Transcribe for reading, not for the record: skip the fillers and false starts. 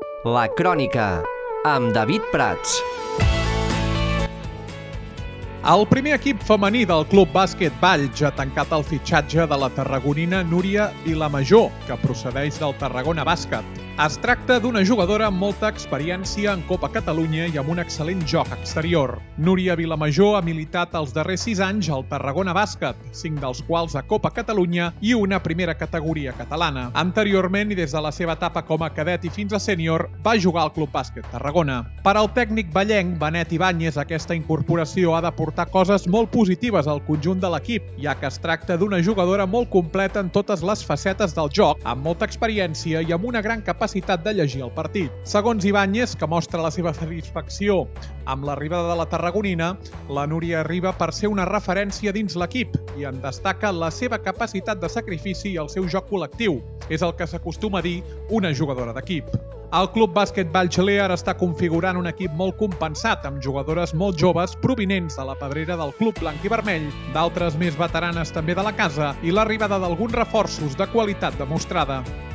La Crònica, amb David Prats. El primer equip femení del Club Bàsquet Valls ha tancat el fitxatge de la tarragonina Núria Vilamajor, que procedeix del Tarragona Bàsquet. Es tracta d'una jugadora amb molta experiència en Copa Catalunya i amb un excel·lent joc exterior. Núria Vilamajor ha militat els darrers 6 anys al Tarragona Bàsquet, 5 dels quals a Copa Catalunya i una primera categoria catalana. Anteriorment, i des de la seva etapa com a cadet i fins a sènior, va jugar al Club Bàsquet Tarragona. Per al tècnic vallenc Benet Ibáñez, aquesta incorporació ha de portar coses molt positives al conjunt de l'equip, ja que es tracta d'una jugadora molt completa en totes les facetes del joc, amb molta experiència i amb una gran capacitat de llegir el partit. Segons Ibáñez, que mostra la seva satisfacció amb l'arribada de la tarragonina, la Núria arriba per ser una referència dins l'equip i en destaca la seva capacitat de sacrifici i el seu joc col·lectiu. És el que s'acostuma a dir una jugadora d'equip. El Club Bàsquet Valls ara està configurant un equip molt compensat, amb jugadores molt joves provinents de la pedrera del Club Blanc i Vermell, d'altres més veteranes també de la casa i l'arribada d'alguns reforços de qualitat demostrada.